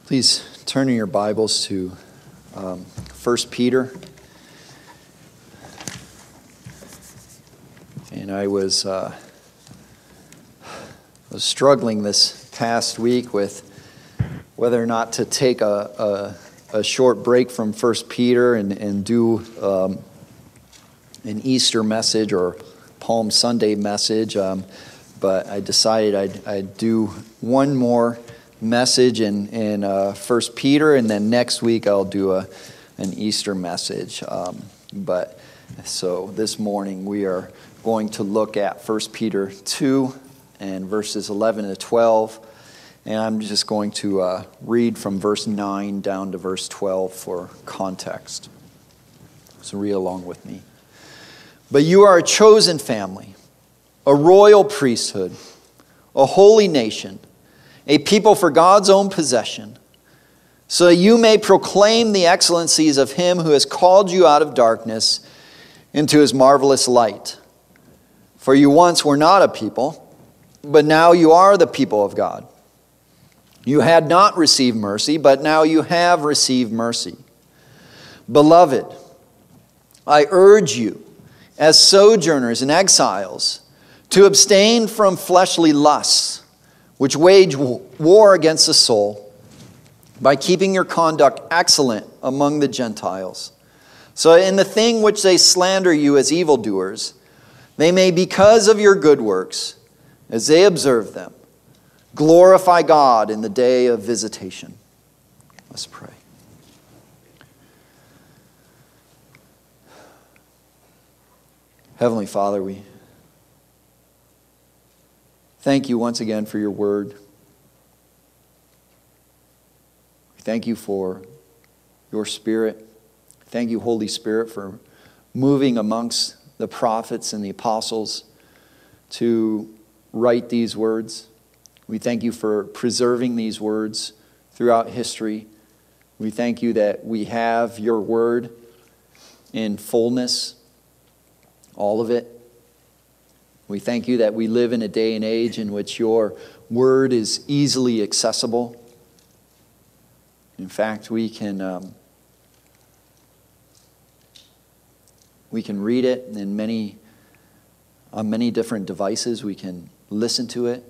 Please turn in your Bibles to 1 Peter. And I was struggling this past week with whether or not to take a short break from 1 Peter and do an Easter message or Palm Sunday message. But I decided I'd do one more message in 1 Peter, and then next week I'll do an Easter message. So this morning we are going to look at 1 Peter 2 and verses 11 to 12, and I'm just going to read from verse 9 down to verse 12 for context. So read along with me. But you are a chosen family, a royal priesthood, a holy nation, a people for God's own possession, so that you may proclaim the excellencies of him who has called you out of darkness into his marvelous light. For you once were not a people, but now you are the people of God. You had not received mercy, but now you have received mercy. Beloved, I urge you, as sojourners and exiles, to abstain from fleshly lusts, which wage war against the soul, by keeping your conduct excellent among the Gentiles. So in the thing which they slander you as evildoers, they may, because of your good works, as they observe them, glorify God in the day of visitation. Let's pray. Heavenly Father, we thank you once again for your word. We thank you for your Spirit. Thank you, Holy Spirit, for moving amongst the prophets and the apostles to write these words. We thank you for preserving these words throughout history. We thank you that we have your word in fullness, all of it. We thank you that we live in a day and age in which your word is easily accessible. In fact, we can read it on many different devices. We can listen to it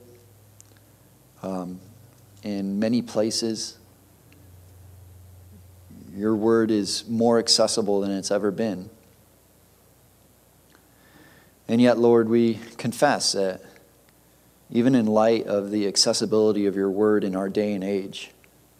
in many places. Your word is more accessible than it's ever been. And yet, Lord, we confess that even in light of the accessibility of your word in our day and age,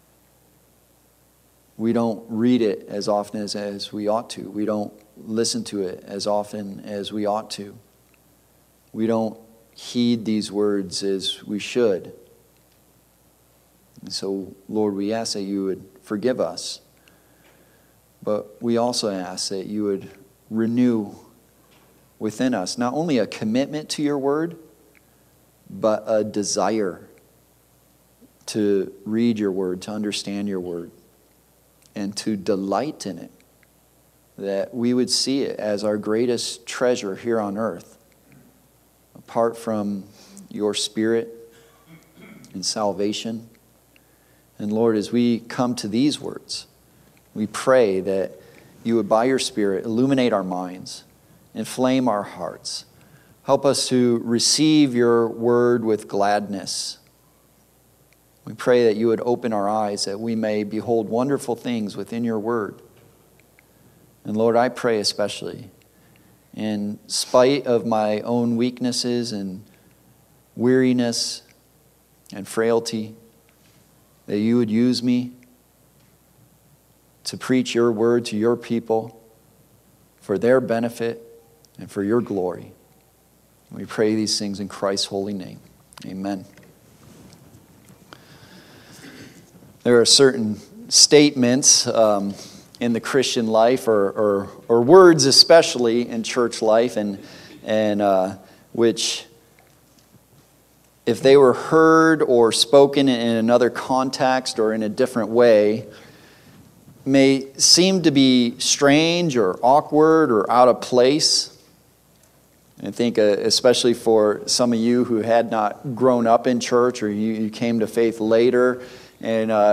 we don't read it as often as we ought to. We don't listen to it as often as we ought to. We don't heed these words as we should. And so, Lord, we ask that you would forgive us. But we also ask that you would renew within us not only a commitment to your word, but a desire to read your word, to understand your word, and to delight in it, that we would see it as our greatest treasure here on earth, apart from your Spirit and salvation. And Lord, as we come to these words, we pray that you would, by your Spirit, illuminate our minds, inflame our hearts. Help us to receive your word with gladness. We pray that you would open our eyes that we may behold wonderful things within your word. And Lord, I pray especially, in spite of my own weaknesses and weariness and frailty, that you would use me to preach your word to your people for their benefit and for your glory. We pray these things in Christ's holy name. Amen. There are certain statements in the Christian life, or words especially in church life, and which, if they were heard or spoken in another context or in a different way, may seem to be strange or awkward or out of place. I think especially for some of you who had not grown up in church, or you came to faith later, and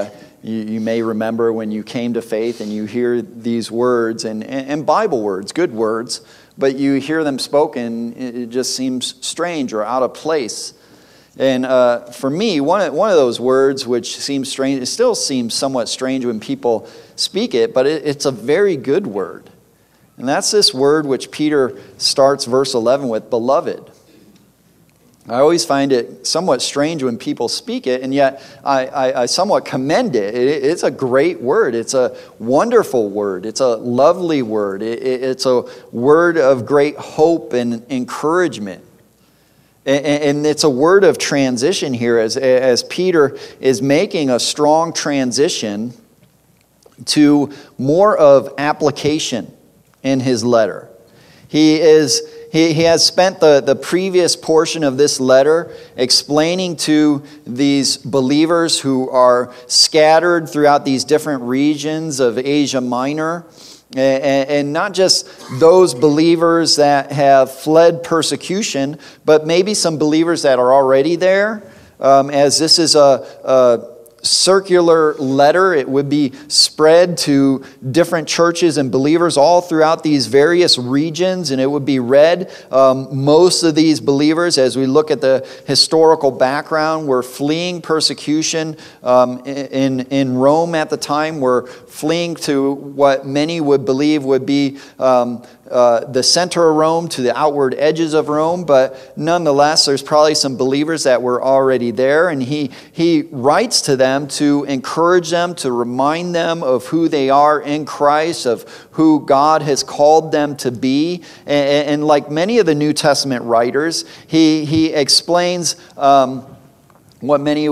You may remember when you came to faith and you hear these words, and Bible words, good words, but you hear them spoken, it just seems strange or out of place. And for me, one of those words which seems strange, it still seems somewhat strange when people speak it, but it's a very good word. And that's this word which Peter starts verse 11 with, beloved. I always find it somewhat strange when people speak it, and yet I somewhat commend it. It's a great word. It's a wonderful word. It's a lovely word. It's a word of great hope and encouragement. And it's a word of transition here as Peter is making a strong transition to more of application in his letter. He has spent the previous portion of this letter explaining to these believers who are scattered throughout these different regions of Asia Minor, and not just those believers that have fled persecution, but maybe some believers that are already there. As this is a circular letter, it would be spread to different churches and believers all throughout these various regions, and it would be read. Most of these believers, as we look at the historical background, were fleeing persecution in Rome at the time, were fleeing to what many would believe would be the center of Rome, to the outward edges of Rome, but nonetheless, there's probably some believers that were already there, and he writes to them to encourage them, to remind them of who they are in Christ, of who God has called them to be. And like many of the New Testament writers, he explains what many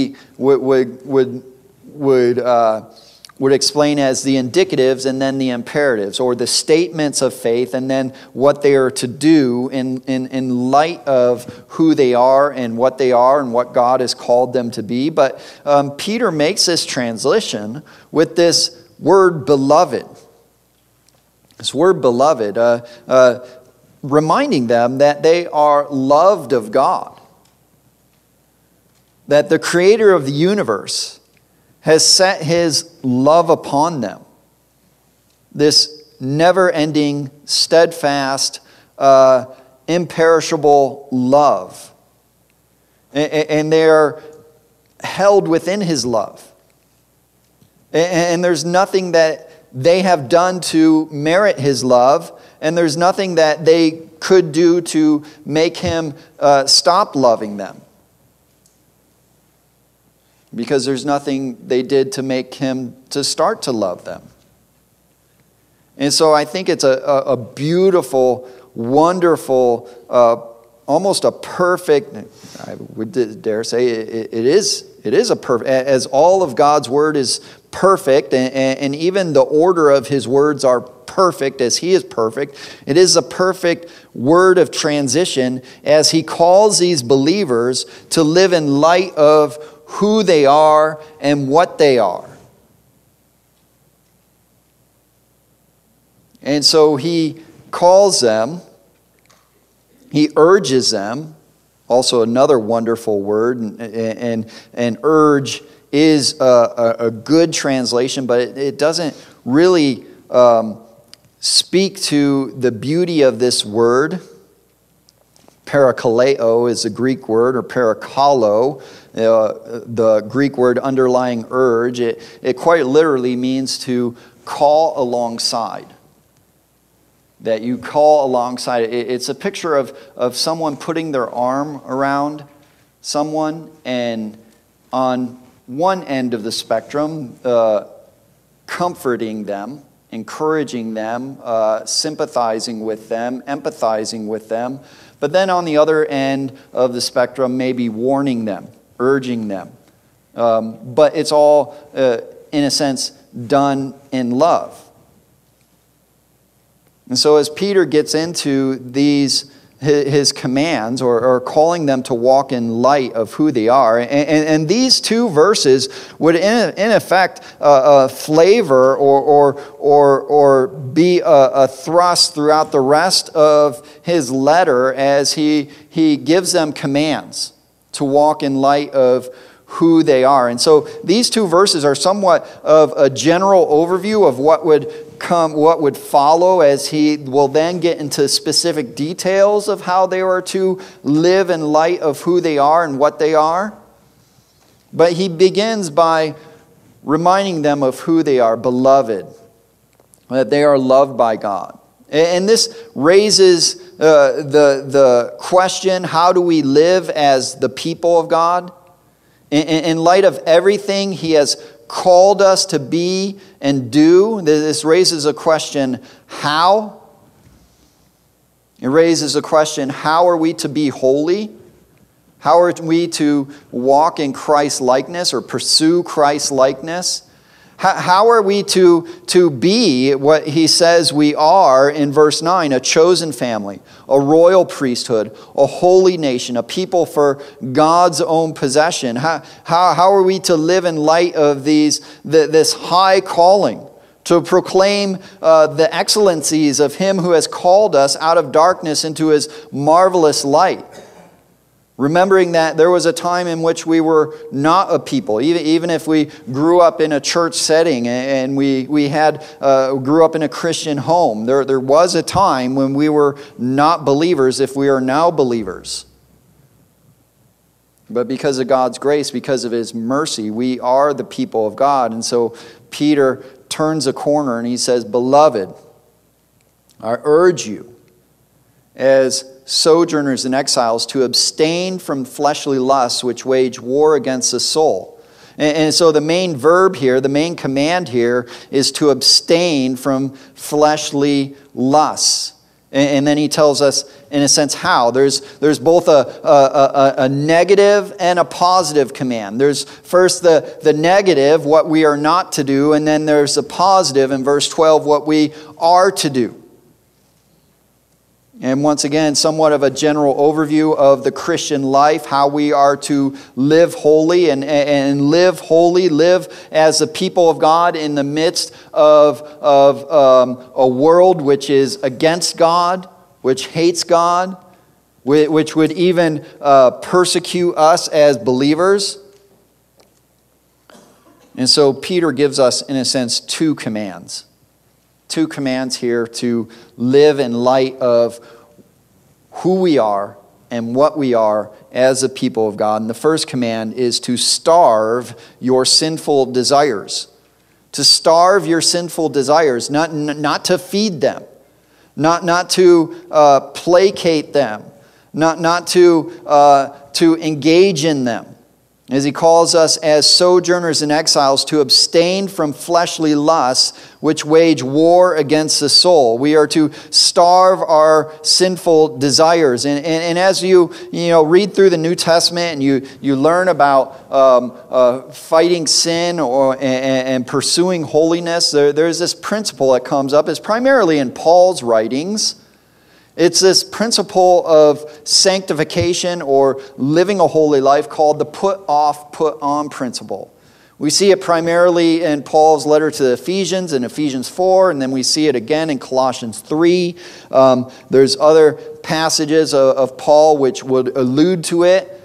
would explain as the indicatives and then the imperatives, or the statements of faith and then what they are to do in light of who they are and what God has called them to be. But Peter makes this transition with this word beloved. This word beloved, reminding them that they are loved of God, that the creator of the universe has set his love upon them. This never-ending, steadfast, imperishable love. And they are held within his love. And there's nothing that they have done to merit his love, and there's nothing that they could do to make him stop loving them. Because there's nothing they did to make him to start to love them. And so I think it's a beautiful, wonderful, almost a perfect, I would dare say it is a perfect, as all of God's word is perfect, and even the order of his words are perfect as he is perfect. It is a perfect word of transition as he calls these believers to live in light of who they are and what they are. And so he calls them, he urges them, also another wonderful word, and urge is a good translation, but it doesn't really speak to the beauty of this word. Parakaleo is a Greek word, or parakalo, the Greek word underlying urge. It quite literally means to call alongside. That you call alongside. It's a picture of someone putting their arm around someone, and on one end of the spectrum, comforting them, encouraging them, sympathizing with them, empathizing with them. But then on the other end of the spectrum, maybe warning them, urging them. But it's all, in a sense, done in love. And so as Peter gets into his commands, or calling them to walk in light of who they are, and these two verses would in effect flavor or be a thrust throughout the rest of his letter, as he gives them commands to walk in light of who they are. And so these two verses are somewhat of a general overview of what would come, what would follow, as he will then get into specific details of how they are to live in light of who they are and what they are. But he begins by reminding them of who they are, beloved, that they are loved by God. And this raises the question, how do we live as the people of God? In light of everything he has called us to be and do, this raises a question, how? It raises a question, how are we to be holy? How are we to walk in Christ's likeness or pursue Christ's likeness? How are we to be what he says we are in verse 9, a chosen family, a royal priesthood, a holy nation, a people for God's own possession? How are we to live in light of this high calling, to proclaim the excellencies of him who has called us out of darkness into his marvelous light? Remembering that there was a time in which we were not a people, even if we grew up in a church setting and we grew up in a Christian home. There was a time when we were not believers if we are now believers. But because of God's grace, because of his mercy, we are the people of God. And so Peter turns a corner and he says, "Beloved, I urge you as sojourners and exiles to abstain from fleshly lusts which wage war against the soul." And so the main verb here, the main command here is to abstain from fleshly lusts. And then he tells us, in a sense, how. There's both a negative and a positive command. There's first the negative, what we are not to do, and then there's the positive in verse 12, what we are to do. And once again, somewhat of a general overview of the Christian life, how we are to live holy and live holy, live as the people of God in the midst of a world which is against God, which hates God, which would even persecute us as believers. And so Peter gives us, in a sense, two commands. Two commands here to live in light of who we are and what we are as a people of God. And the first command is to starve your sinful desires. To starve your sinful desires, not to feed them, not to placate them, not to engage in them. As he calls us as sojourners and exiles to abstain from fleshly lusts which wage war against the soul. We are to starve our sinful desires. And as you read through the New Testament and you learn about fighting sin and pursuing holiness, there's this principle that comes up. It's primarily in Paul's writings. It's this principle of sanctification or living a holy life called the put off, put on principle. We see it primarily in Paul's letter to the Ephesians in Ephesians 4, and then we see it again in Colossians 3. There's other passages of Paul which would allude to it.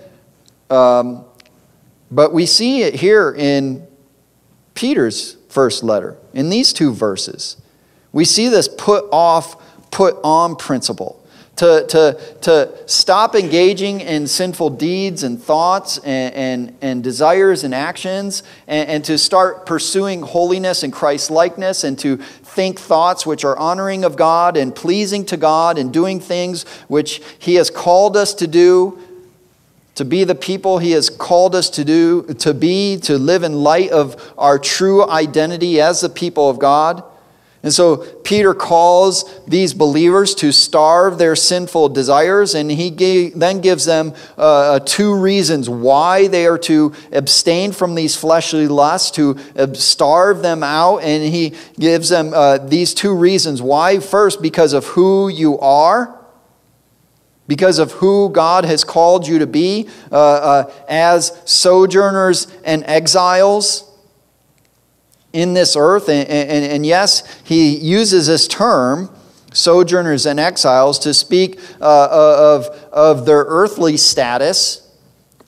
But we see it here in Peter's first letter, in these two verses. We see this put off, put on principle. To stop engaging in sinful deeds and thoughts and desires and actions, and to start pursuing holiness and Christ-likeness, and to think thoughts which are honoring of God and pleasing to God, and doing things which he has called us to do, to be the people he has called us to do, to live in light of our true identity as the people of God. And so Peter calls these believers to starve their sinful desires, and he then gives them two reasons why they are to abstain from these fleshly lusts, to starve them out. And he gives them these two reasons why. First, because of who you are, because of who God has called you to be as sojourners and exiles in this earth. And yes, he uses this term, sojourners and exiles, to speak of their earthly status,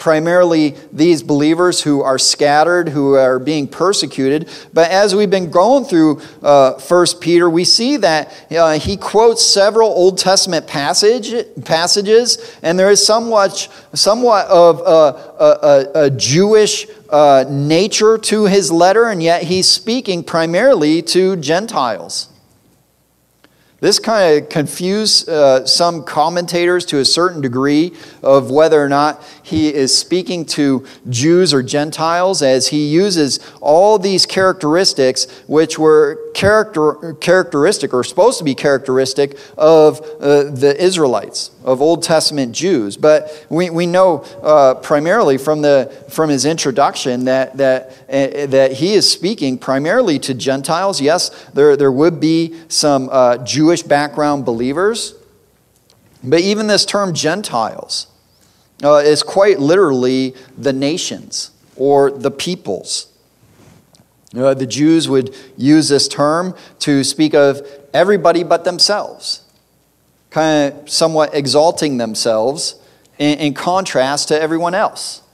primarily these believers who are scattered, who are being persecuted. But as we've been going through 1 Peter, we see that he quotes several Old Testament passages, and there is somewhat of a Jewish nature to his letter, and yet he's speaking primarily to Gentiles. This kind of confused some commentators to a certain degree of whether or not he is speaking to Jews or Gentiles, as he uses all these characteristics which were characteristic or supposed to be characteristic of the Israelites, of Old Testament Jews. But we know primarily from his introduction that he is speaking primarily to Gentiles. Yes, there would be some Jewish background believers, but even this term Gentiles is quite literally the nations or the peoples. The Jews would use this term to speak of everybody but themselves, kind of somewhat exalting themselves in contrast to everyone else,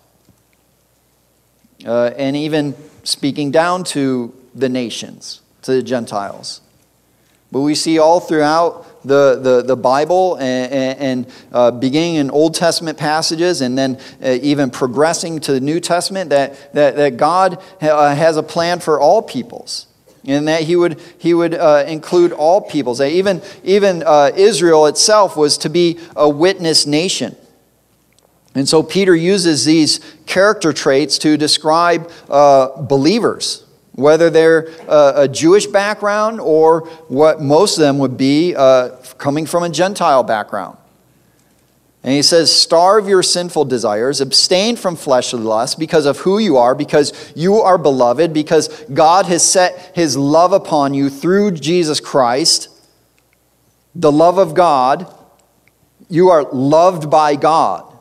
and even speaking down to the nations, to the Gentiles. But we see all throughout the Bible and beginning in Old Testament passages and then even progressing to the New Testament that God has a plan for all peoples, and that he would include all peoples. That even Israel itself was to be a witness nation. And so Peter uses these character traits to describe believers, whether they're a Jewish background or what most of them would be coming from a Gentile background. And he says, starve your sinful desires, abstain from fleshly lust because of who you are, because you are beloved, because God has set his love upon you through Jesus Christ, the love of God. You are loved by God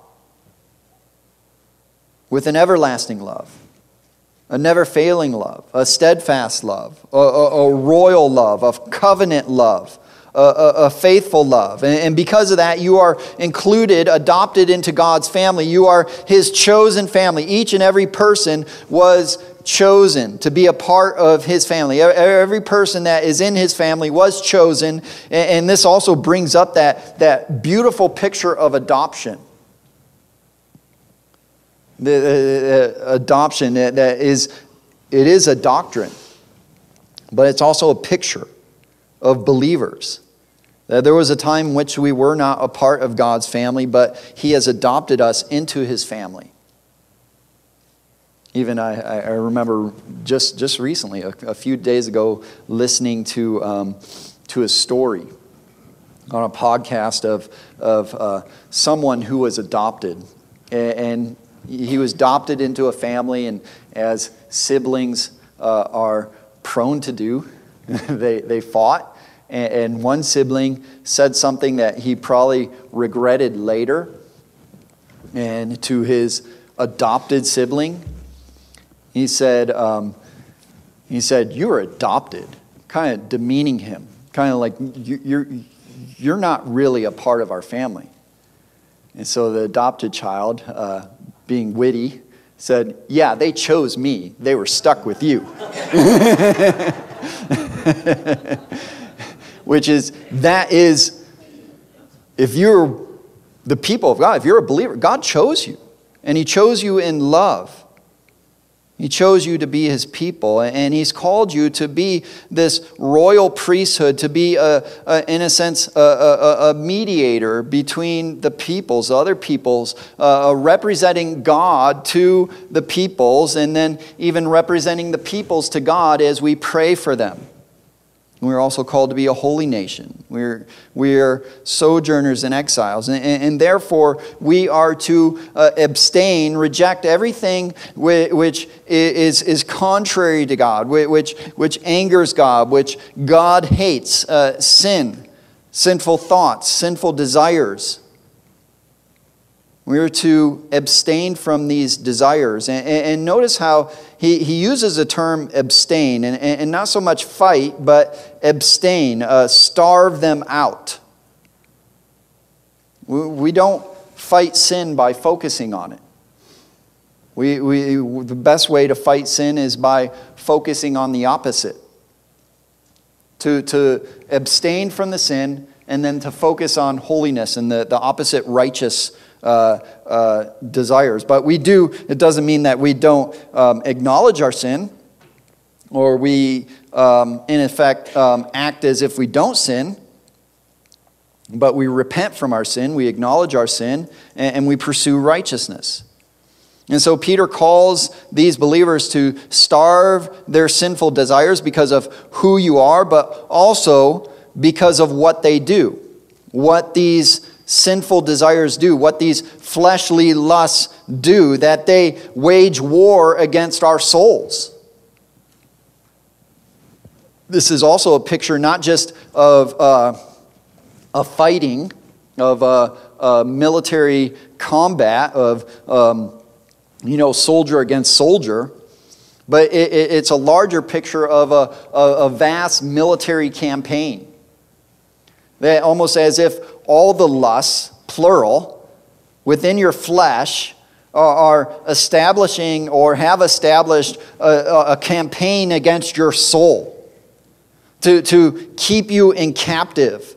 with an everlasting love. A never-failing love, a steadfast love, a royal love, a covenant love, a faithful love. And because of that, you are included, adopted into God's family. You are his chosen family. Each and every person was chosen to be a part of his family. Every person that is in his family was chosen. And this also brings up that beautiful picture of adoption. The adoption, it is a doctrine, but it's also a picture of believers. There was a time in which we were not a part of God's family, but he has adopted us into his family. Even I remember just recently, a few days ago, listening to a story on a podcast of someone who was adopted, and he was adopted into a family, and as siblings are prone to do, they fought. And one sibling said something that he probably regretted later. And to his adopted sibling, he said, "You're adopted," kind of demeaning him, kind of like you're not really a part of our family. And so the adopted child, being witty, said, "Yeah, they chose me. They were stuck with you." That is, if you're the people of God, if you're a believer, God chose you. And he chose you in love. He chose you to be his people, and he's called you to be this royal priesthood, to be, in a sense, a mediator between the peoples, other peoples, representing God to the peoples, and then even representing the peoples to God as we pray for them. We're also called to be a holy nation. We're sojourners and exiles. And therefore, we are to abstain, reject everything which is contrary to God, which angers God, which God hates, sinful thoughts, sinful desires. We are to abstain from these desires. And notice how he uses the term abstain, and not so much fight, but abstain, starve them out. We don't fight sin by focusing on it. The best way to fight sin is by focusing on the opposite. To abstain from the sin and then to focus on holiness and the opposite righteous desires. But it doesn't mean that we don't acknowledge our sin, or we, in effect, act as if we don't sin. But we repent from our sin, we acknowledge our sin, and we pursue righteousness. And so Peter calls these believers to starve their sinful desires because of who you are, but also because of what they do. What these sinful desires do, what these fleshly lusts do, that they wage war against our souls. This is also a picture not just of a fighting, of a military combat, of soldier against soldier, but it's a larger picture of a vast military campaign. That almost as if all the lusts, plural, within your flesh are establishing or have established a campaign against your soul to keep you in captive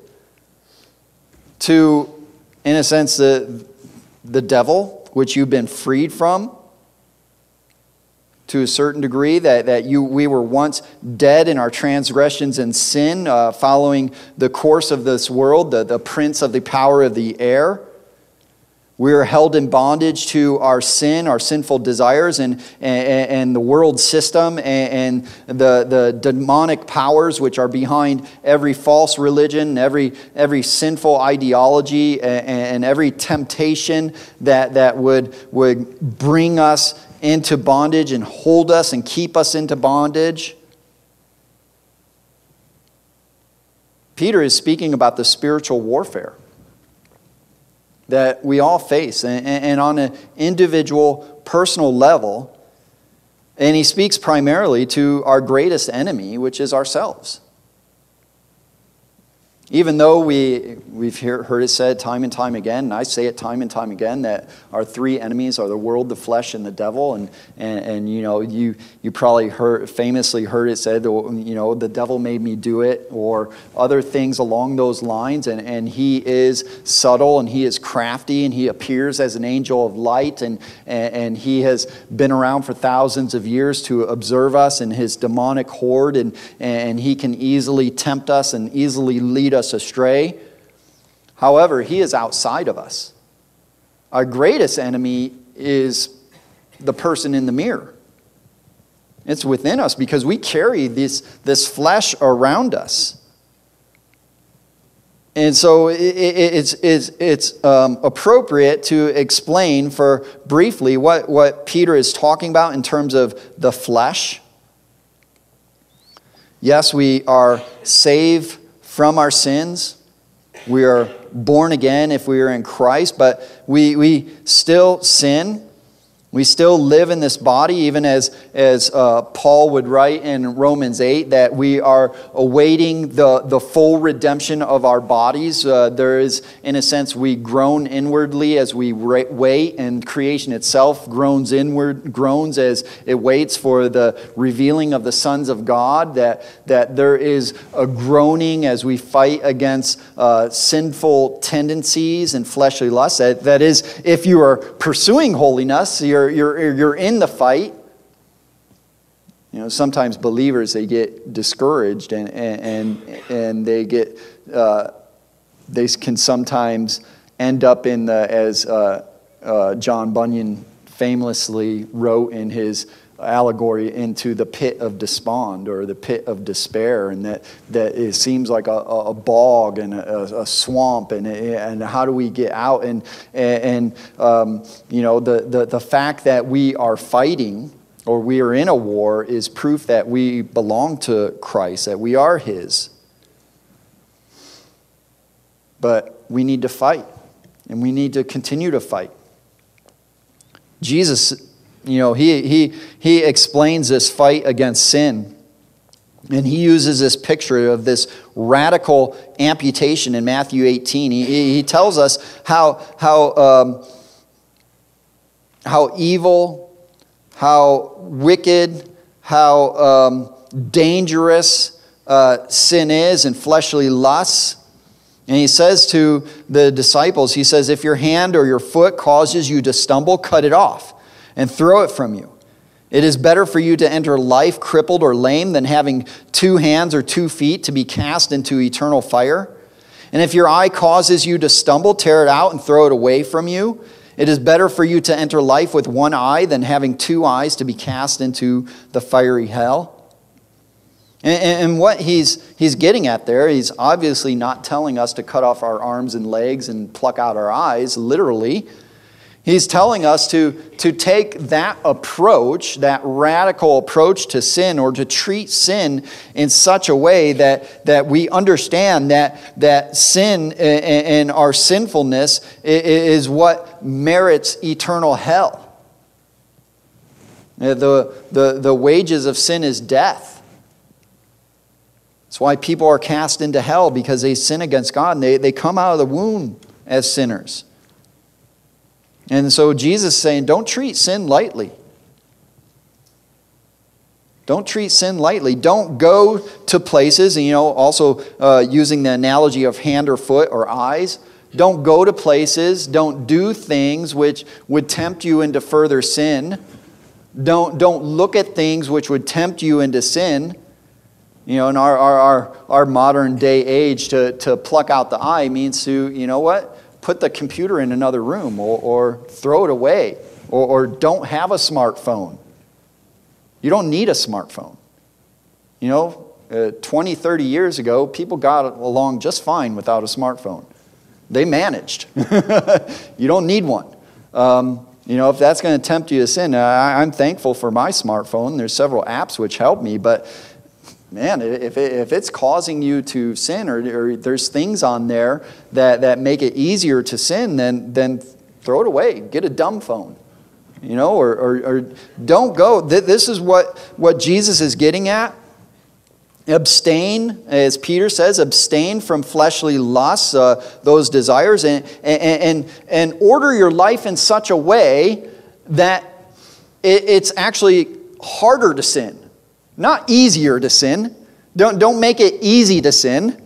to, in a sense, the devil, which you've been freed from to a certain degree, that we were once dead in our transgressions and sin, following the course of this world, the prince of the power of the air. We are held in bondage to our sin, our sinful desires, and the world system, and the demonic powers which are behind every false religion, every sinful ideology, and every temptation that would bring us into bondage and hold us and keep us into bondage. Peter is speaking about the spiritual warfare that we all face, and on an individual, personal level. And he speaks primarily to our greatest enemy, which is ourselves. Even though we've heard it said time and time again, and I say it time and time again, that our three enemies are the world, the flesh, and the devil. And you probably famously heard it said, the devil made me do it, or other things along those lines. And he is subtle, and he is crafty, and he appears as an angel of light, and he has been around for thousands of years to observe us in his demonic horde, and he can easily tempt us and easily lead us astray. However, he is outside of us. Our greatest enemy is the person in the mirror. It's within us because we carry this flesh around us. And so it's appropriate to explain for briefly what Peter is talking about in terms of the flesh. Yes, we are saved from our sins. We are born again if we are in Christ, but we still sin. We still live in this body, even as Paul would write in Romans 8, that we are awaiting the full redemption of our bodies. There is, in a sense, we groan inwardly as we wait, and creation itself groans as it waits for the revealing of the sons of God, that there is a groaning as we fight against sinful tendencies and fleshly lusts. That is, if you are pursuing holiness, you're in the fight. Sometimes believers, they get discouraged and they get they can sometimes end up in as John Bunyan famously wrote in his allegory, into the pit of despond, or the pit of despair, and that it seems like a bog and a swamp, and how do we get out? And the fact that we are fighting, or we are in a war, is proof that we belong to Christ, that we are His. But we need to fight, and we need to continue to fight. Jesus, he explains this fight against sin, and he uses this picture of this radical amputation in Matthew 18. He tells us how evil how wicked, how dangerous sin is and fleshly lusts. And he says to the disciples, he says, if your hand or your foot causes you to stumble, cut it off and throw it from you. It is better for you to enter life crippled or lame than having 2 hands or 2 feet to be cast into eternal fire. And if your eye causes you to stumble, tear it out and throw it away from you. It is better for you to enter life with 1 eye than having 2 eyes to be cast into the fiery hell. And what he's getting at there, he's obviously not telling us to cut off our arms and legs and pluck out our eyes, literally. He's telling us to take that approach, that radical approach to sin, or to treat sin in such a way that we understand that sin and our sinfulness is what merits eternal hell. The wages of sin is death. That's why people are cast into hell, because they sin against God and they come out of the womb as sinners. And so Jesus is saying, don't treat sin lightly. Don't treat sin lightly. Don't go to places, and also using the analogy of hand or foot or eyes, don't go to places, don't do things which would tempt you into further sin. Don't look at things which would tempt you into sin. In our modern day age, to pluck out the eye means to, put the computer in another room or throw it away or don't have a smartphone. You don't need a smartphone. 20, 30 years ago, people got along just fine without a smartphone. They managed. You don't need one. If that's going to tempt you to sin, I'm thankful for my smartphone. There's several apps which help me, but man, if it's causing you to sin, or there's things on there that make it easier to sin, then throw it away. Get a dumb phone, or don't go. This is what Jesus is getting at. Abstain, as Peter says, abstain from fleshly lusts, those desires, and order your life in such a way that it's actually harder to sin. Not easier to sin. Don't make it easy to sin.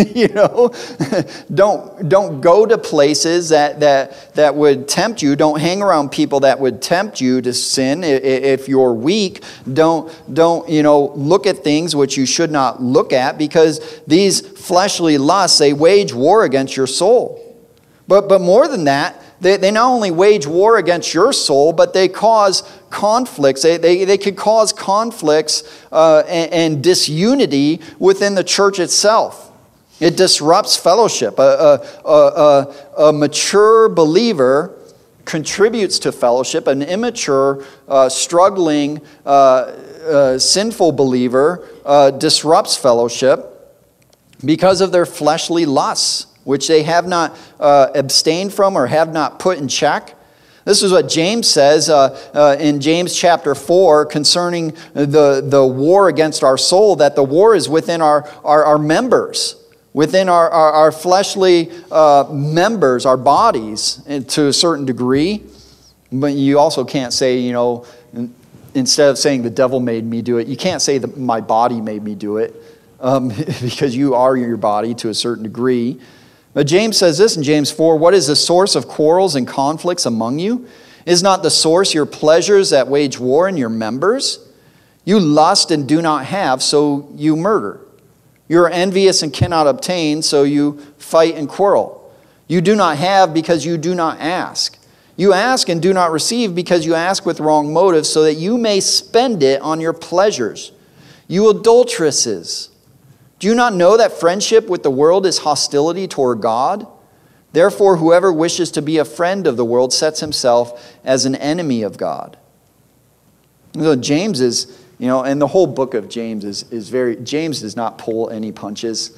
Don't go to places that would tempt you. Don't hang around people that would tempt you to sin. If you're weak, don't look at things which you should not look at, because these fleshly lusts, they wage war against your soul. But more than that, they not only wage war against your soul, but they cause conflicts. They could cause conflicts and disunity within the church itself. It disrupts fellowship. A mature believer contributes to fellowship. An immature, struggling, sinful believer disrupts fellowship because of their fleshly lusts, which they have not abstained from or have not put in check. This is what James says in James chapter 4 concerning the war against our soul, that the war is within our members, within our fleshly members, our bodies, to a certain degree. But you also can't say, instead of saying the devil made me do it, you can't say that my body made me do it, because you are your body to a certain degree. But James says this in James 4, what is the source of quarrels and conflicts among you? Is not the source your pleasures that wage war in your members? You lust and do not have, so you murder. You are envious and cannot obtain, so you fight and quarrel. You do not have because you do not ask. You ask and do not receive because you ask with wrong motives, so that you may spend it on your pleasures. You adulteresses! Do you not know that friendship with the world is hostility toward God? Therefore, whoever wishes to be a friend of the world sets himself as an enemy of God. So James is, and the whole book of James is very, James does not pull any punches.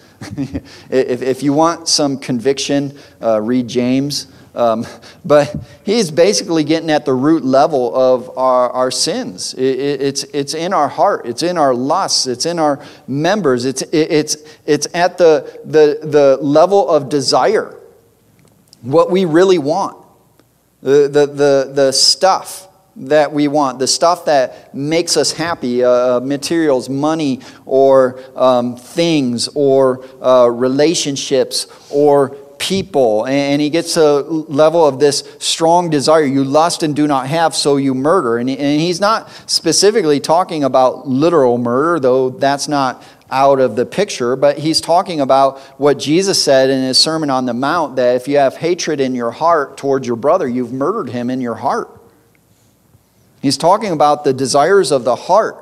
If you want some conviction, read James. But he's basically getting at the root level of our sins. It's in our heart. It's in our lusts. It's in our members. It's at the level of desire. What we really want. The stuff that we want, the stuff that makes us happy, materials, money, or things, or relationships, or people. And he gets a level of this strong desire. You lust and do not have, so you murder. And he's not specifically talking about literal murder, though that's not out of the picture, but he's talking about what Jesus said in his Sermon on the Mount, that if you have hatred in your heart towards your brother, you've murdered him in your heart. He's talking about the desires of the heart.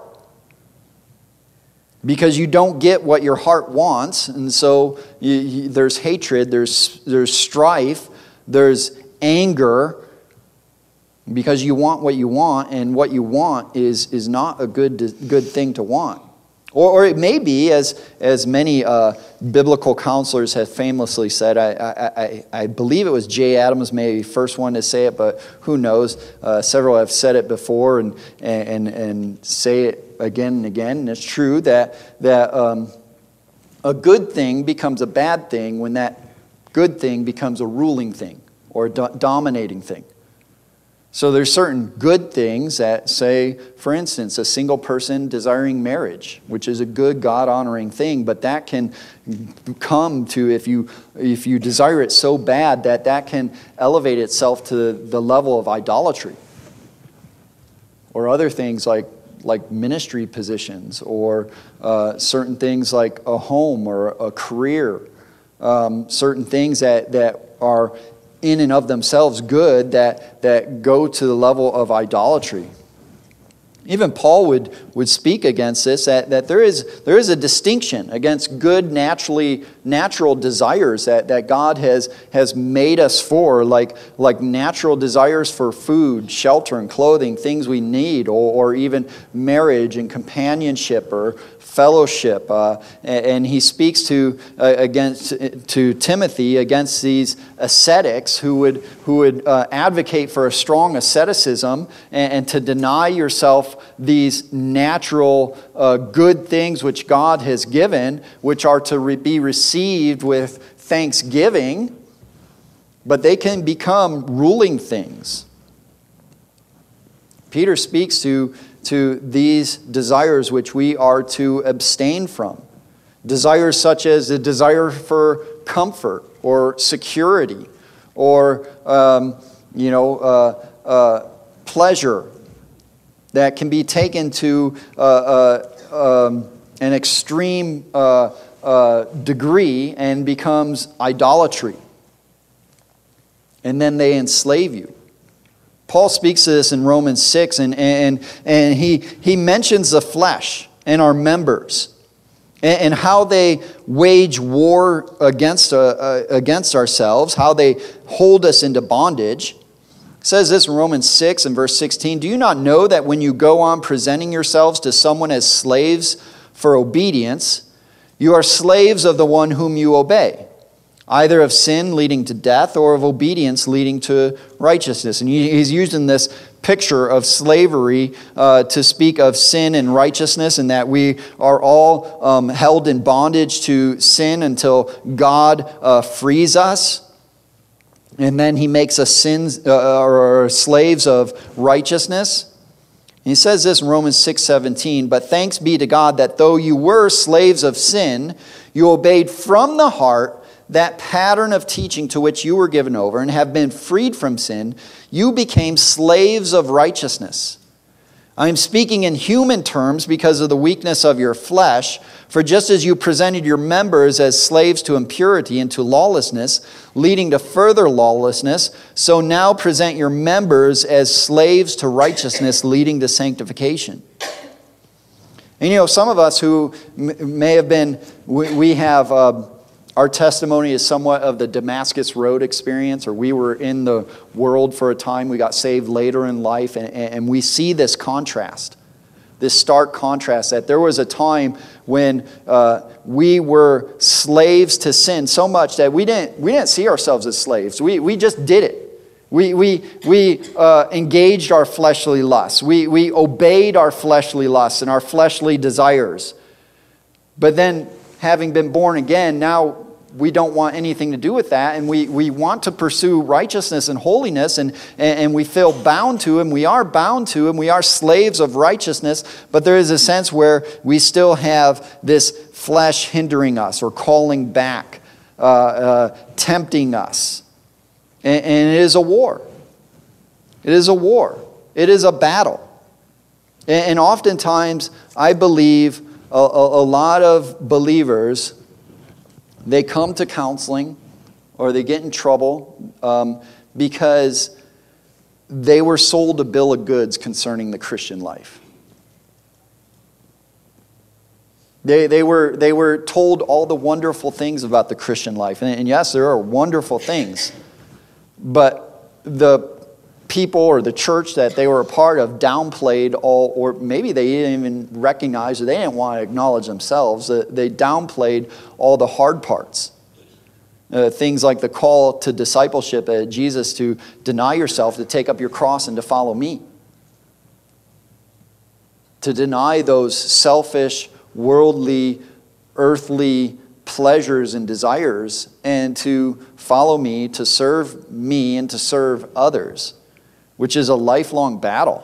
Because you don't get what your heart wants, and so there's hatred, there's strife, there's anger, because you want what you want, and what you want is not a good thing to want. Or it may be, as many biblical counselors have famously said, I believe it was Jay Adams, maybe first one to say it, but who knows? Several have said it before and say it again and again. And it's true that a good thing becomes a bad thing when that good thing becomes a ruling thing or a dominating thing. So there's certain good things that, say, for instance, a single person desiring marriage, which is a good, God-honoring thing, but that can come to, if you desire it so bad, that can elevate itself to the level of idolatry. Or other things like ministry positions, or certain things like a home or a career, certain things that are in and of themselves good that go to the level of idolatry. Even Paul would speak against this, that there is a distinction against good natural desires that God has made us for, like natural desires for food, shelter, and clothing, things we need, or even marriage and companionship or fellowship. And he speaks to Timothy against these ascetics who would advocate for a strong asceticism and to deny yourself these natural good things which God has given, which are to be received with thanksgiving, but they can become ruling things. Peter speaks to these desires which we are to abstain from. Desires such as the desire for comfort or security or pleasure that can be taken to an extreme degree and becomes idolatry. And then they enslave you. Paul speaks to this in Romans 6, and he mentions the flesh and our members and how they wage war against ourselves, how they hold us into bondage. It says this in Romans 6 and verse 16, "Do you not know that when you go on presenting yourselves to someone as slaves for obedience, you are slaves of the one whom you obey, either of sin leading to death or of obedience leading to righteousness?" And he's using this picture of slavery to speak of sin and righteousness, and that we are all held in bondage to sin until God frees us. And then he makes us sins or slaves of righteousness. And he says this in Romans 6:17, "But thanks be to God that though you were slaves of sin, you obeyed from the heart that pattern of teaching to which you were given over, and have been freed from sin, you became slaves of righteousness. I am speaking in human terms because of the weakness of your flesh. For just as you presented your members as slaves to impurity and to lawlessness, leading to further lawlessness, so now present your members as slaves to righteousness, leading to sanctification." And some of us who may have been, we have... our testimony is somewhat of the Damascus Road experience, or we were in the world for a time. We got saved later in life, and we see this contrast, this stark contrast, that there was a time when we were slaves to sin so much that we didn't see ourselves as slaves. We just did it. We engaged our fleshly lusts. We obeyed our fleshly lusts and our fleshly desires. But then, having been born again, now we don't want anything to do with that, and we want to pursue righteousness and holiness, and we feel bound to, and we are bound to, and we are slaves of righteousness, but there is a sense where we still have this flesh hindering us or calling back, tempting us. And it is a war. It is a war. It is a battle. And oftentimes, I believe a lot of believers, they come to counseling or they get in trouble because they were sold a bill of goods concerning the Christian life. They were told all the wonderful things about the Christian life. And yes, there are wonderful things. But the people or the church that they were a part of downplayed all, or maybe they didn't even recognize, or they didn't want to acknowledge themselves, that they downplayed all the hard parts. Things like the call to discipleship at Jesus to deny yourself, to take up your cross and to follow me. To deny those selfish, worldly, earthly pleasures and desires, and to follow me, to serve me, and to serve others, which is a lifelong battle.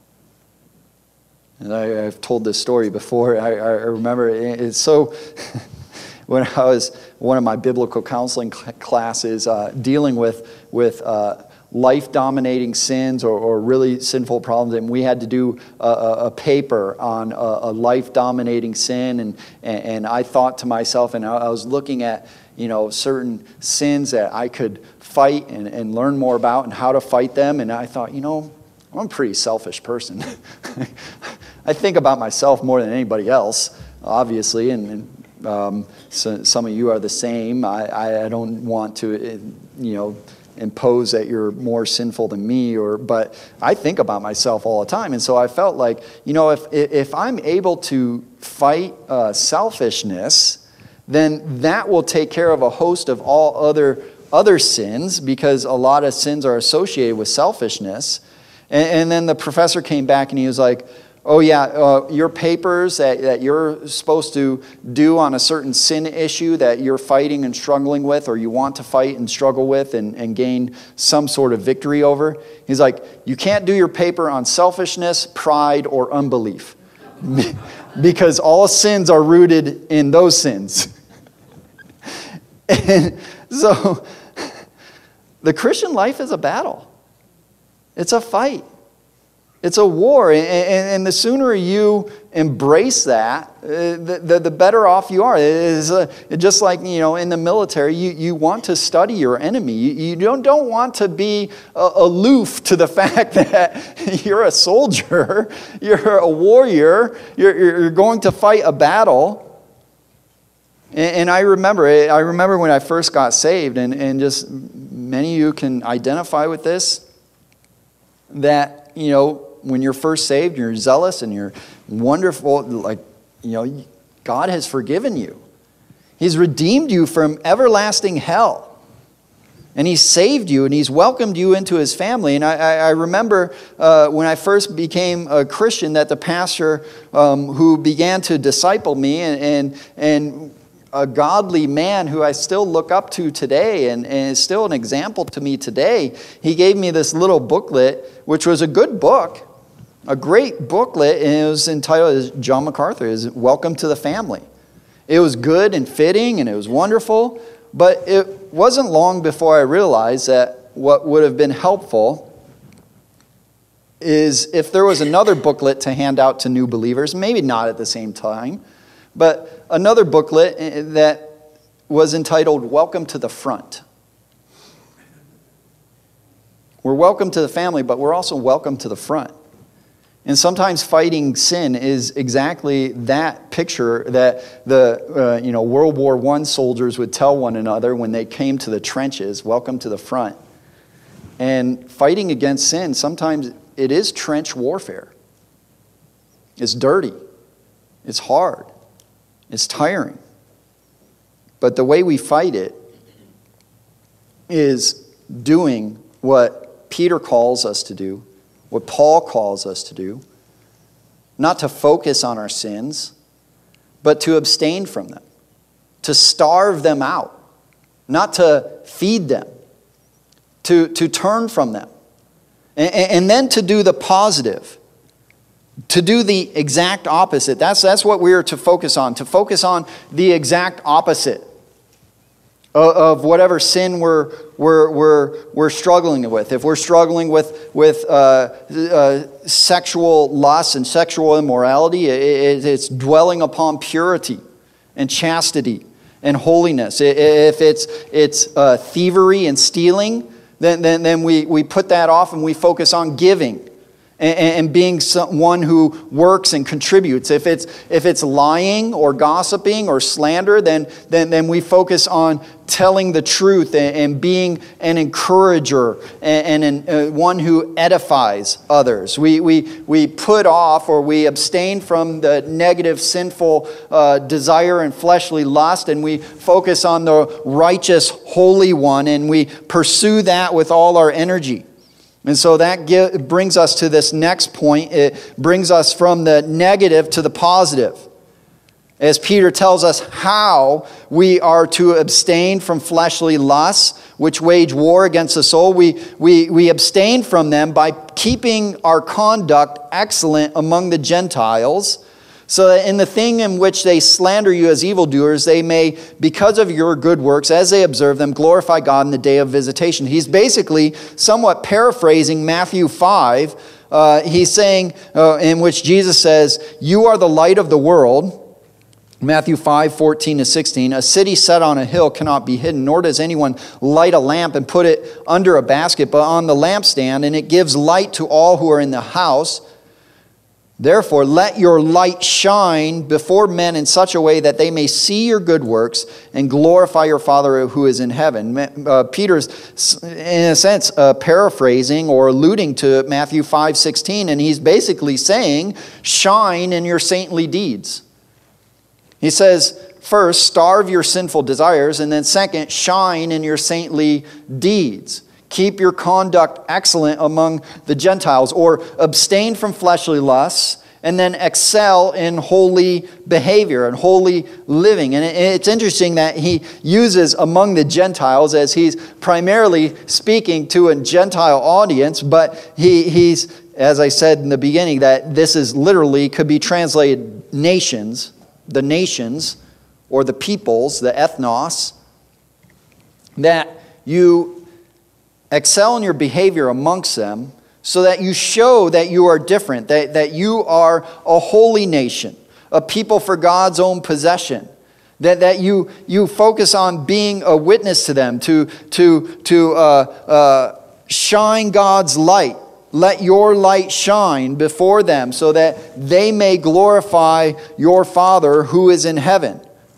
And I've told this story before. I remember it's so, when I was one of my biblical counseling classes dealing with life-dominating sins or really sinful problems, and we had to do a paper on a life-dominating sin, and I thought to myself, and I was looking at certain sins that I could fight and learn more about and how to fight them, and I thought, I'm a pretty selfish person. I think about myself more than anybody else, obviously, and so some of you are the same. I don't want to, impose that you're more sinful than me, but I think about myself all the time. And so I felt like, if I'm able to fight selfishness, then that will take care of a host of all other sins, because a lot of sins are associated with selfishness. And then the professor came back and he was like, oh yeah, your papers that you're supposed to do on a certain sin issue that you're fighting and struggling with, or you want to fight and struggle with and gain some sort of victory over. He's like, you can't do your paper on selfishness, pride, or unbelief. Because all sins are rooted in those sins. And so, the Christian life is a battle. It's a fight. It's a war, and the sooner you embrace that, the better off you are. It is just like, in the military, you want to study your enemy. You don't want to be aloof to the fact that you're a soldier, you're a warrior, you're going to fight a battle. And I remember when I first got saved, and just many of you can identify with this, that, when you're first saved, you're zealous and you're wonderful, God has forgiven you. He's redeemed you from everlasting hell. And He's saved you and He's welcomed you into His family. And I remember when I first became a Christian that the pastor who began to disciple me and a godly man who I still look up to today and is still an example to me today, he gave me this little booklet, which was a good book, a great booklet, and it was entitled, as John MacArthur, is Welcome to the Family. It was good and fitting and it was wonderful, but it wasn't long before I realized that what would have been helpful is if there was another booklet to hand out to new believers, maybe not at the same time, but another booklet that was entitled Welcome to the Front. We're welcome to the family, but we're also welcome to the front. And sometimes fighting sin is exactly that picture that the World War I soldiers would tell one another when they came to the trenches, welcome to the front. And fighting against sin, sometimes it is trench warfare. It's dirty. It's hard. It's tiring. But the way we fight it is doing what Peter calls us to do, what Paul calls us to do, not to focus on our sins, but to abstain from them, to starve them out, not to feed them, to turn from them. And then to do the positive, to do the exact opposite. That's what we are to focus on the exact opposite of whatever sin we're struggling with. If we're struggling with sexual lust and sexual immorality, it's dwelling upon purity and chastity and holiness. If it's thievery and stealing, then we put that off and we focus on giving and being someone who works and contributes. If it's lying or gossiping or slander, then we focus on telling the truth and being an encourager and one who edifies others. We put off or we abstain from the negative, sinful desire and fleshly lust, and we focus on the righteous, holy one, and we pursue that with all our energy. And so that brings us to this next point. It brings us from the negative to the positive. As Peter tells us how we are to abstain from fleshly lusts, which wage war against the soul, we abstain from them by keeping our conduct excellent among the Gentiles, so that in the thing in which they slander you as evildoers, they may, because of your good works, as they observe them, glorify God in the day of visitation. He's basically somewhat paraphrasing Matthew 5. He's saying, in which Jesus says, you are the light of the world. Matthew 5:14-16, a city set on a hill cannot be hidden, nor does anyone light a lamp and put it under a basket, but on the lampstand, and it gives light to all who are in the house. Therefore, let your light shine before men in such a way that they may see your good works and glorify your Father who is in heaven. Peter's, in a sense, paraphrasing or alluding to Matthew 5:16, and he's basically saying, shine in your saintly deeds. He says, first, starve your sinful desires, and then second, shine in your saintly deeds. Keep your conduct excellent among the Gentiles, or abstain from fleshly lusts, and then excel in holy behavior and holy living. And it's interesting that he uses among the Gentiles as he's primarily speaking to a Gentile audience, but he's, as I said in the beginning, that this is literally could be translated nations, the nations, or the peoples, the ethnos, that you excel in your behavior amongst them so that you show that you are different, that you are a holy nation, a people for God's own possession, that you focus on being a witness to them, to shine God's light. Let your light shine before them so that they may glorify your Father who is in heaven.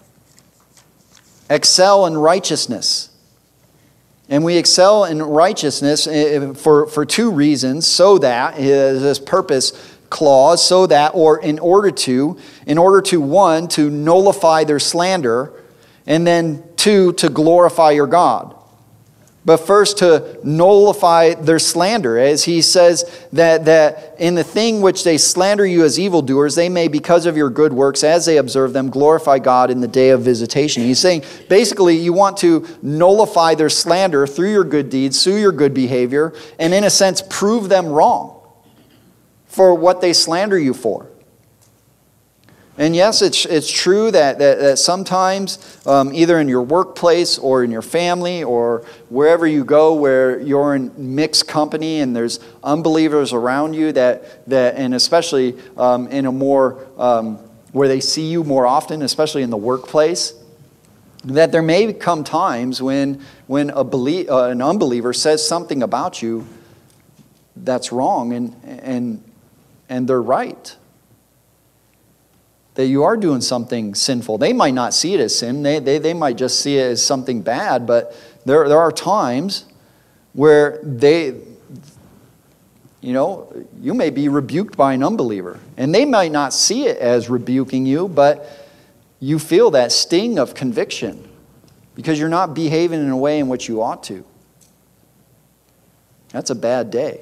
Excel in righteousness. And we excel in righteousness for two reasons. So that, this purpose clause, so that, or in order to, one, to nullify their slander, and then two, to glorify your God. But first, to nullify their slander, as he says that in the thing which they slander you as evildoers, they may, because of your good works, as they observe them, glorify God in the day of visitation. He's saying, basically, you want to nullify their slander through your good deeds, through your good behavior, and in a sense, prove them wrong for what they slander you for. And yes, it's true that sometimes, either in your workplace or in your family or wherever you go where you're in mixed company and there's unbelievers around you, and especially in a more, where they see you more often, especially in the workplace, that there may come times when an unbeliever says something about you that's wrong and they're right. That you are doing something sinful. They might not see it as sin. They might just see it as something bad. But there are times where you may be rebuked by an unbeliever. And they might not see it as rebuking you, but you feel that sting of conviction because you're not behaving in a way in which you ought to. That's a bad day.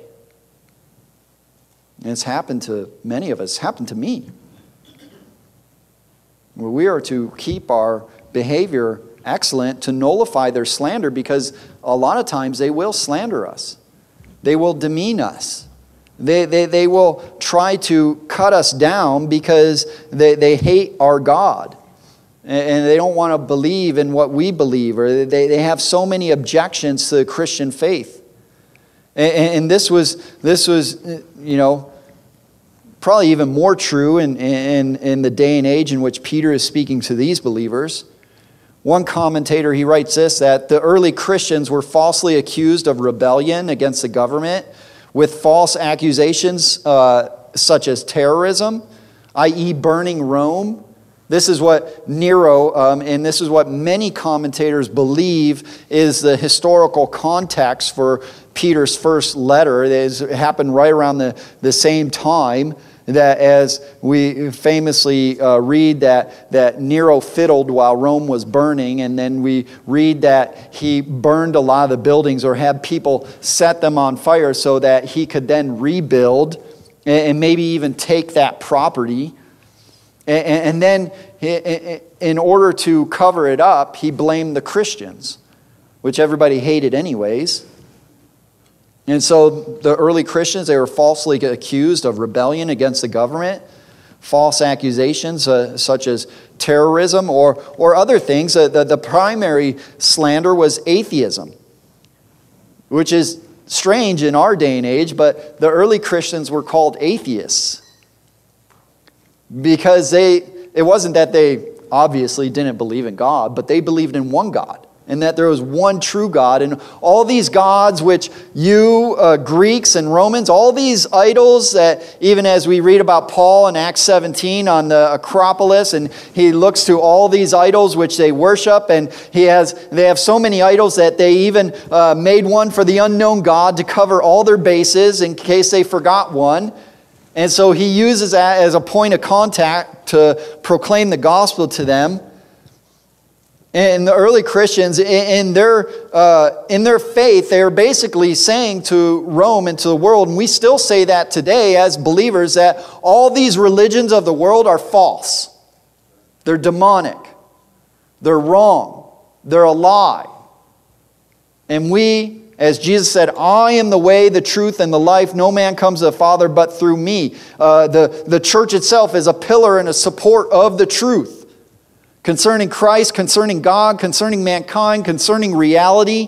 And it's happened to many of us. It's happened to me. Where we are to keep our behavior excellent to nullify their slander, because a lot of times they will slander us. They will demean us. They will try to cut us down because they hate our God. And they don't want to believe in what we believe, or they have so many objections to the Christian faith. And this was probably even more true in the day and age in which Peter is speaking to these believers. One commentator, he writes this, that the early Christians were falsely accused of rebellion against the government with false accusations such as terrorism, i.e. burning Rome. This is what Nero, and this is what many commentators believe is the historical context for Peter's first letter. It happened right around the same time that, as we famously read, that Nero fiddled while Rome was burning, and then we read that he burned a lot of the buildings or had people set them on fire so that he could then rebuild and maybe even take that property. And then, in order to cover it up, he blamed the Christians, which everybody hated anyways. And so the early Christians, they were falsely accused of rebellion against the government, false accusations such as terrorism or other things. The primary slander was atheism, which is strange in our day and age, but the early Christians were called atheists. Because it wasn't that they obviously didn't believe in God, but they believed in one God, and that there was one true God. And all these gods, which you Greeks and Romans, all these idols that even as we read about Paul in Acts 17 on the Acropolis, and he looks to all these idols which they worship, and they have so many idols that they even made one for the unknown God to cover all their bases in case they forgot one. And so he uses that as a point of contact to proclaim the gospel to them. And the early Christians, in their faith, they are basically saying to Rome and to the world, and we still say that today as believers, that all these religions of the world are false. They're demonic. They're wrong. They're a lie. And we, as Jesus said, I am the way, the truth, and the life. No man comes to the Father but through me. The church itself is a pillar and a support of the truth concerning Christ, concerning God, concerning mankind, concerning reality.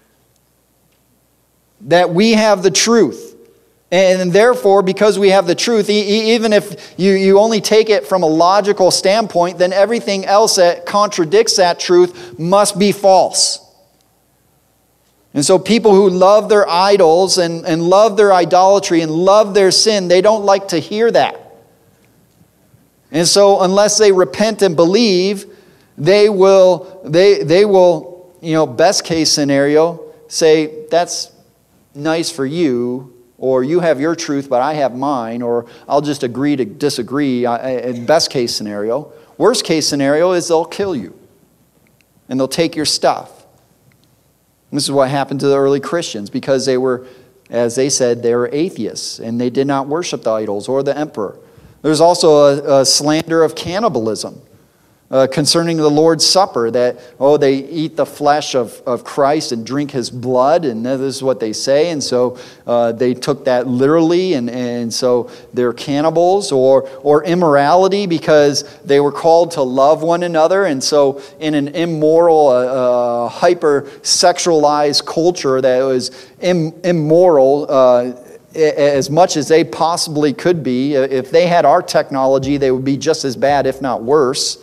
That we have the truth. And therefore, because we have the truth, even if you only take it from a logical standpoint, then everything else that contradicts that truth must be false. And so people who love their idols and love their idolatry and love their sin, they don't like to hear that. And so unless they repent and believe, they will, best case scenario, say, that's nice for you, or you have your truth, but I have mine, or I'll just agree to disagree in best case scenario. Worst case scenario is they'll kill you, and they'll take your stuff. This is what happened to the early Christians, because they were, as they said, they were atheists, and they did not worship the idols or the emperor. There's also a slander of cannibalism concerning the Lord's Supper, that, they eat the flesh of Christ and drink his blood, and this is what they say, and so they took that literally, and so they're cannibals, or immorality, because they were called to love one another, and so in an immoral, hyper-sexualized culture that was immoral, as much as they possibly could be. If they had our technology, they would be just as bad, if not worse.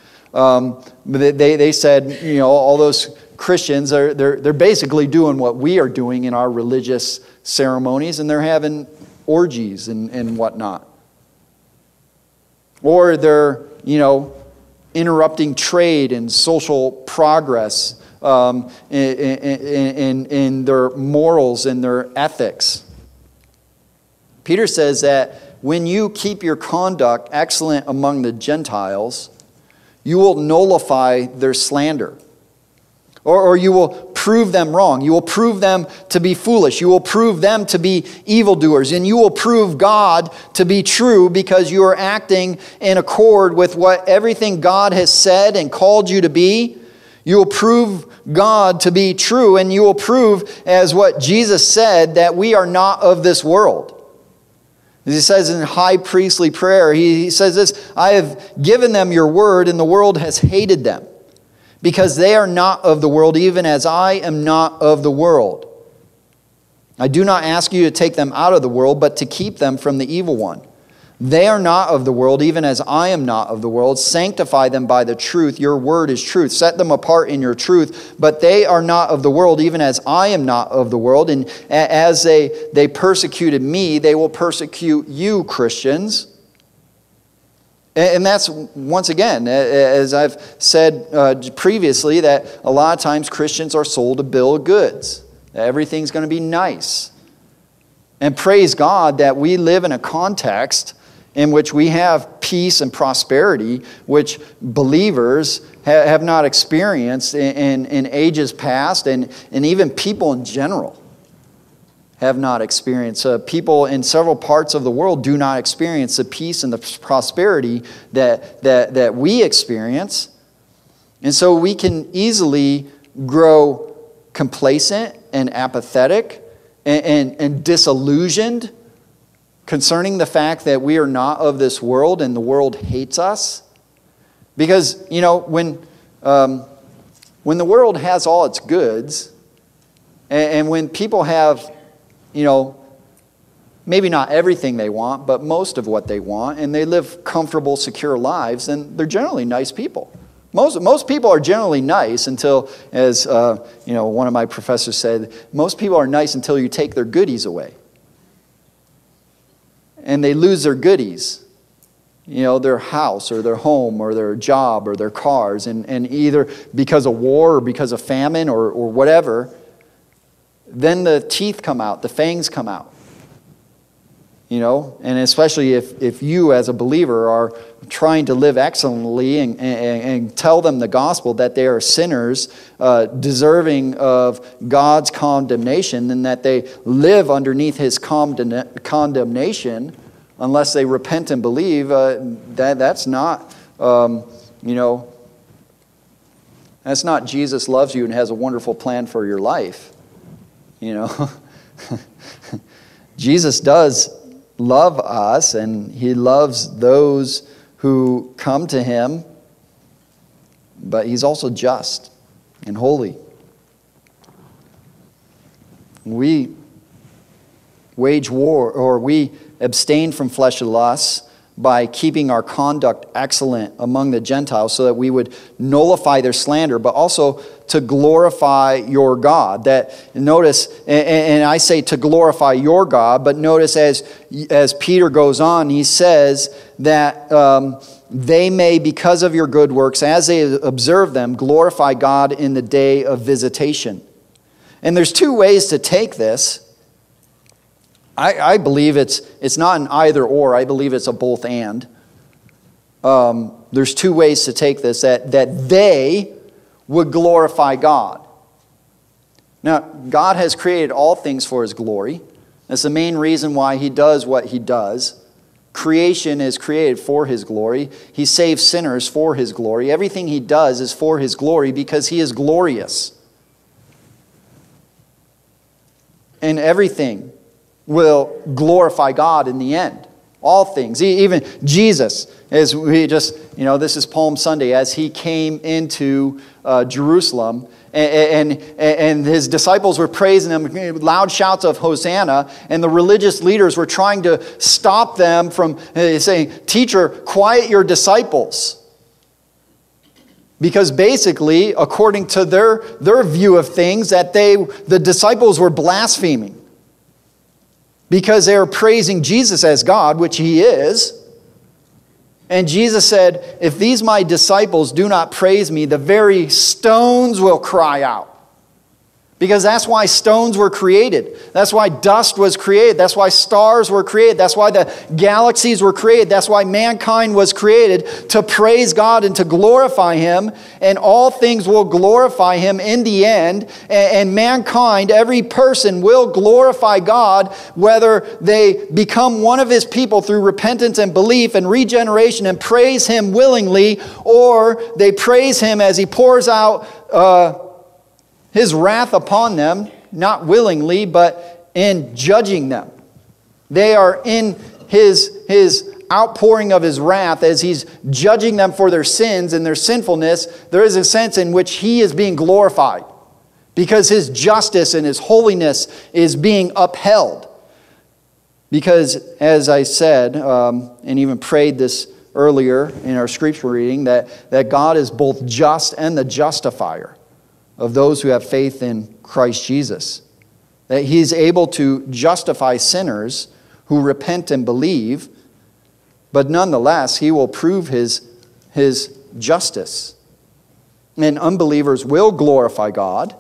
They said, all those Christians, they're basically doing what we are doing in our religious ceremonies, and they're having orgies and whatnot. Or they're, interrupting trade and social progress in their morals and their ethics. Peter says that when you keep your conduct excellent among the Gentiles, you will nullify their slander. Or you will prove them wrong. You will prove them to be foolish. You will prove them to be evildoers. And you will prove God to be true, because you are acting in accord with what everything God has said and called you to be. You will prove God to be true, and you will prove, as what Jesus said, that we are not of this world. As he says in high priestly prayer, he says this, I have given them your word, and the world has hated them, because they are not of the world, even as I am not of the world. I do not ask you to take them out of the world, but to keep them from the evil one. They are not of the world, even as I am not of the world. Sanctify them by the truth. Your word is truth. Set them apart in your truth. But they are not of the world, even as I am not of the world. And as they persecuted me, they will persecute you, Christians. And that's, once again, as I've said previously, that a lot of times Christians are sold a bill of goods. Everything's going to be nice. And praise God that we live in a context in which we have peace and prosperity, which believers have not experienced in ages past, and even people in general have not experienced. People in several parts of the world do not experience the peace and the prosperity that we experience. And so we can easily grow complacent and apathetic and disillusioned concerning the fact that we are not of this world and the world hates us. Because, when the world has all its goods, and when people have, maybe not everything they want, but most of what they want, and they live comfortable, secure lives, then they're generally nice people. Most people are generally nice until, as one of my professors said, most people are nice until you take their goodies away. And they lose their goodies, their house or their home or their job or their cars, and either because of war or because of famine or whatever, then the teeth come out, the fangs come out. And especially if you as a believer are trying to live excellently and tell them the gospel that they are sinners deserving of God's condemnation, and that they live underneath his condemnation unless they repent and believe, that's not, that's not Jesus loves you and has a wonderful plan for your life. Jesus does love us, and he loves those who come to him, but he's also just and holy. We wage war, or we abstain from fleshly lusts by keeping our conduct excellent among the Gentiles, so that we would nullify their slander, but also to glorify your God. That, notice, and I say to glorify your God, but notice as Peter goes on, he says that they may, because of your good works, as they observe them, glorify God in the day of visitation. And there's two ways to take this. I believe it's not an either or. I believe it's a both and. There's two ways to take this, that they would glorify God. Now, God has created all things for his glory. That's the main reason why he does what he does. Creation is created for his glory. He saves sinners for his glory. Everything he does is for his glory because he is glorious. And everything will glorify God in the end. All things. Even Jesus, as we just, this is Palm Sunday, as he came into Jerusalem, and his disciples were praising him, loud shouts of Hosanna, and the religious leaders were trying to stop them from saying, "Teacher, quiet your disciples." Because basically, according to their view of things, that the disciples were blaspheming. Because they were praising Jesus as God, which he is. And Jesus said, if these my disciples do not praise me, the very stones will cry out. Because that's why stones were created. That's why dust was created. That's why stars were created. That's why the galaxies were created. That's why mankind was created, to praise God and to glorify Him. And all things will glorify Him in the end. And mankind, every person, will glorify God, whether they become one of His people through repentance and belief and regeneration and praise Him willingly, or they praise Him as He pours out His wrath upon them, not willingly, but in judging them. They are in His outpouring of His wrath as He's judging them for their sins and their sinfulness. There is a sense in which He is being glorified because His justice and His holiness is being upheld. Because, as I said, and even prayed this earlier in our scripture reading, that God is both just and the justifier of those who have faith in Christ Jesus. That He is able to justify sinners who repent and believe, but nonetheless, He will prove His justice. And unbelievers will glorify God,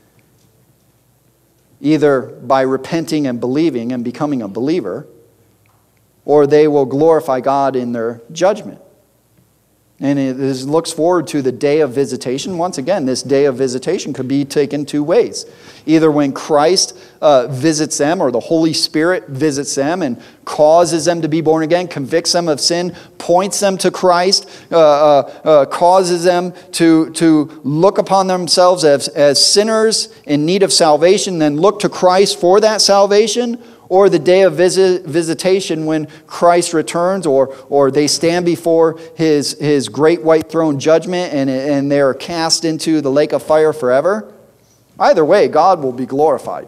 either by repenting and believing and becoming a believer, or they will glorify God in their judgment. And it looks forward to the day of visitation. Once again, this day of visitation could be taken two ways. Either when Christ visits them, or the Holy Spirit visits them and causes them to be born again, convicts them of sin, points them to Christ, causes them to look upon themselves as sinners in need of salvation, then look to Christ for that salvation. Or the day of visitation when Christ returns, or they stand before His great white throne judgment and they are cast into the lake of fire forever. Either way, God will be glorified.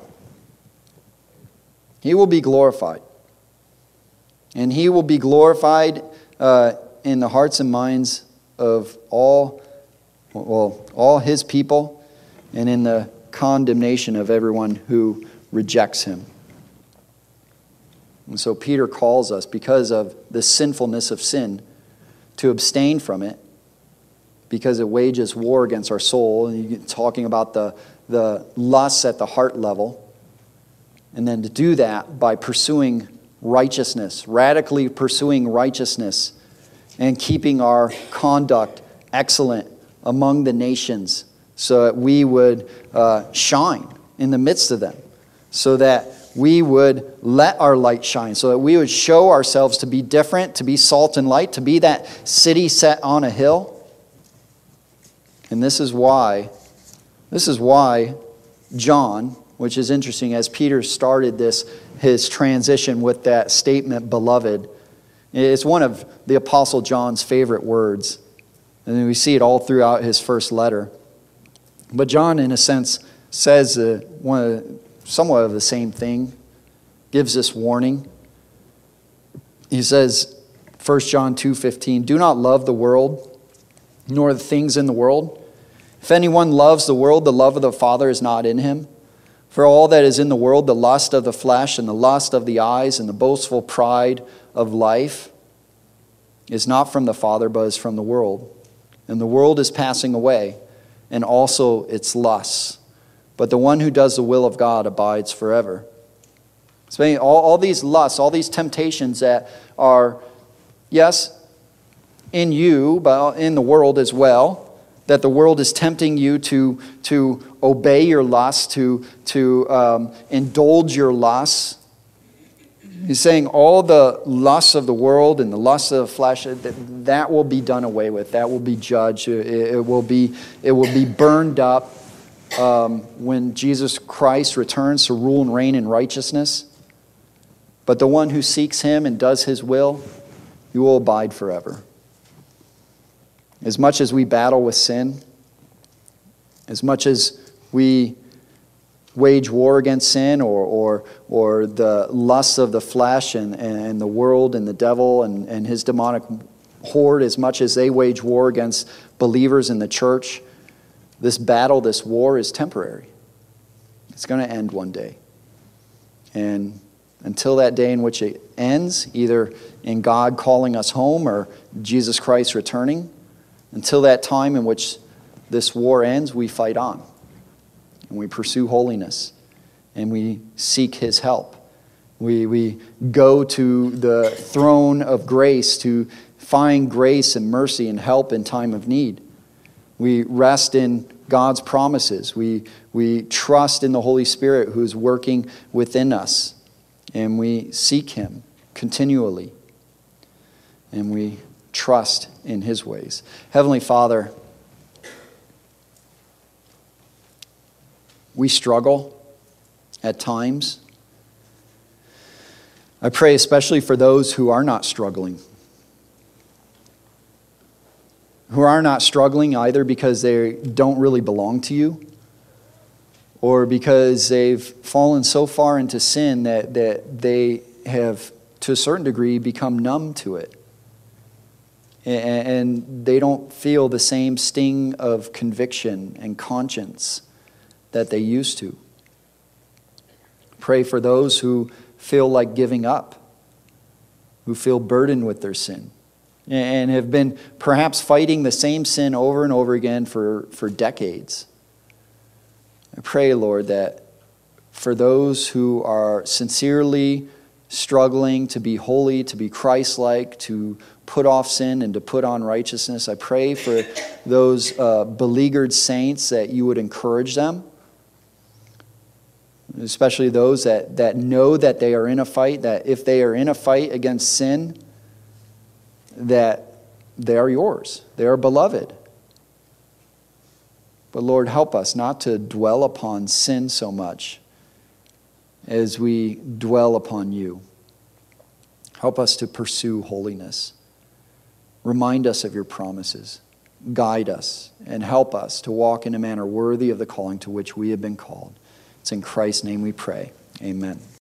He will be glorified. And He will be glorified in the hearts and minds of all His people, and in the condemnation of everyone who rejects Him. And so Peter calls us, because of the sinfulness of sin, to abstain from it, because it wages war against our soul. And you're talking about the lusts at the heart level. And then to do that by pursuing righteousness, radically pursuing righteousness, and keeping our conduct excellent among the nations, so that we would shine in the midst of them, so that we would let our light shine, so that we would show ourselves to be different, to be salt and light, to be that city set on a hill. And this is why John, which is interesting, as Peter started his transition with that statement, beloved, it's one of the Apostle John's favorite words. And we see it all throughout his first letter. But John, in a sense, says somewhat of the same thing, gives this warning. He says, 1 John 2:15, "Do not love the world, nor the things in the world. If anyone loves the world, the love of the Father is not in him. For all that is in the world, the lust of the flesh and the lust of the eyes and the boastful pride of life, is not from the Father, but is from the world. And the world is passing away, and also its lusts. But the one who does the will of God abides forever." So all these lusts, all these temptations that are, yes, in you, but in the world as well, that the world is tempting you to obey your lusts, to indulge your lusts. He's saying all the lusts of the world and the lusts of the flesh, that will be done away with. That will be judged. It will be burned up when Jesus Christ returns to rule and reign in righteousness. But the one who seeks Him and does His will, he will abide forever. As much as we battle with sin, as much as we wage war against sin or the lusts of the flesh and the world and the devil and his demonic horde, as much as they wage war against believers in the church, this battle, this war is temporary. It's going to end one day. And until that day in which it ends, either in God calling us home or Jesus Christ returning, until that time in which this war ends, we fight on. and we pursue holiness, and we seek his help. We go to the throne of grace to find grace and mercy and help in time of need. We rest in God's promises. We trust in the Holy Spirit who is working within us, and we seek him continually, and we trust in his ways. Heavenly Father, we struggle at times. I pray especially for those who are not struggling. Who are not struggling either because they don't really belong to you, or because they've fallen so far into sin that they have, to a certain degree, become numb to it. And they don't feel the same sting of conviction and conscience that they used to. Pray for those who feel like giving up, who feel burdened with their sin, and have been perhaps fighting the same sin over and over again for decades. I pray, Lord, that for those who are sincerely struggling to be holy, to be Christ-like, to put off sin and to put on righteousness, I pray for those beleaguered saints that you would encourage them, especially those that know that they are in a fight, that if they are in a fight against sin, that they are yours. They are beloved. But Lord, help us not to dwell upon sin so much as we dwell upon you. Help us to pursue holiness. Remind us of your promises. Guide us and help us to walk in a manner worthy of the calling to which we have been called. It's in Christ's name we pray. Amen.